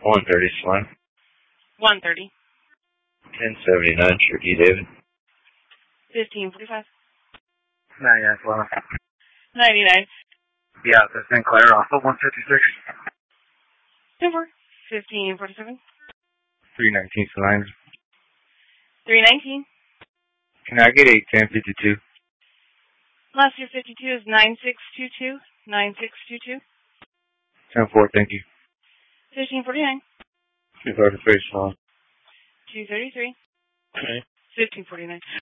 130 Slime. 130. 1079 Cherokee David. 1545. 99 Slime. 99. Yeah, that's Sinclair off of 156. 10-4. 1547. 319 Slime. 319. Can I get a 1052? Last year 52 is 9622. 9622. 10-4, thank you. 1549. 233 Slime. 233. Okay. 1549.